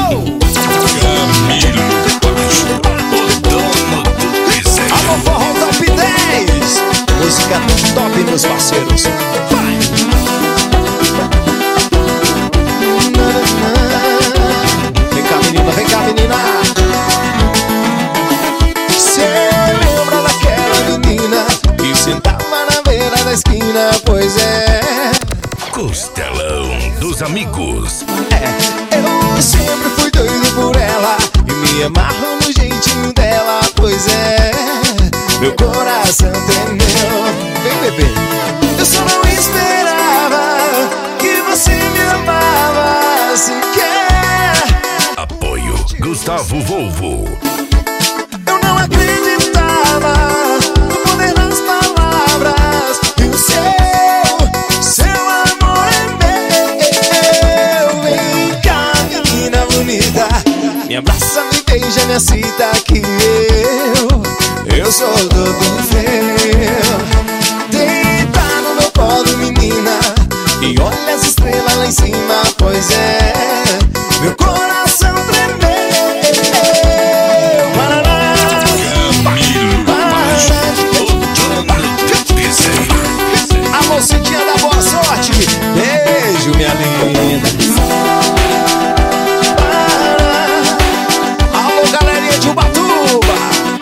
Camilo Baixo, o dono do desenho. Alô, Forró Top 10, música top, meus parceiros. Vai! Vem cá, menina, vem cá, menina. Cê lembra daquela menina que sentava na beira da esquina? Pois é, Costelão dos amigos. eu sempre fui doido por ela e me amarro no jeitinho dela. Pois é, meu coração tremeu. Vem, bebê. Eu só não esperava que você me amava sequer. Apoio Gustavo Volvo. Eu não acreditava no poder das palavras e o seu amor é meu. Vem cá, menina bonita, me abraça, me beija, me excita que eu sou todo teu. Deita no meu colo, menina, e olha as estrelas lá em cima. Pois é, meu coração tremeu. Camilo Baixo, o dono do desenho. A mocidinha da boa sorte, beijo, minha linda. Alô, galerinha de Ubatuba.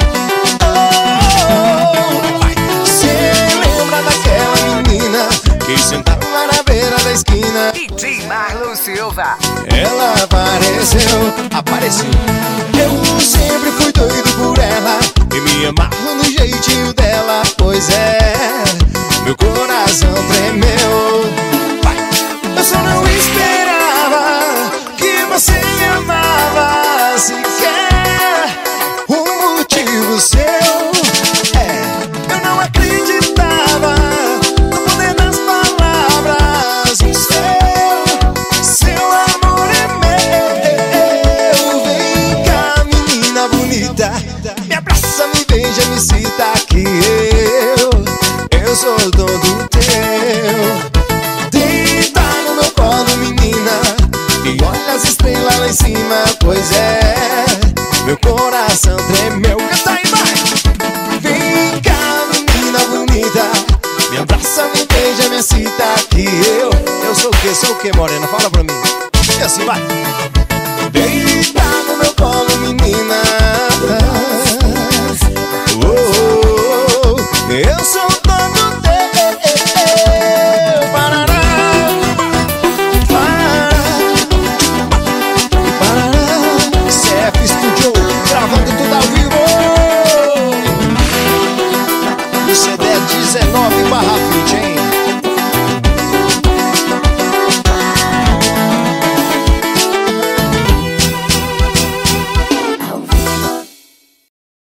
Cê lembra daquela menina que sentava na beira da esquina? DJ Marlon Silva. Ela apareceu. Eu sempre fui doido por ela e me amarro no jeitinho dela. Pois é, meu coração tremeu. Vai. Eu só não esperava que você me amava sequer. Um motivo seu eu não acreditava no poder das palavras. E seu amor é meu. Vem cá, menina bonita, me abraça, me beija, me cita que eu sou todo teu. Deita no meu colo, menina, e olha as estrelas lá em cima. Pois é, meu coração tremeu. Canta aí, vai! Vem cá, menina bonita, me abraça, me beija, me excita que eu sou o que? Sou o que, morena? Fala pra mim. E assim vai. Deita no meu colo, menina. Eu sou todo teu. Parará, CF Studio, gravando tudo ao vivo. O CD é 19/20.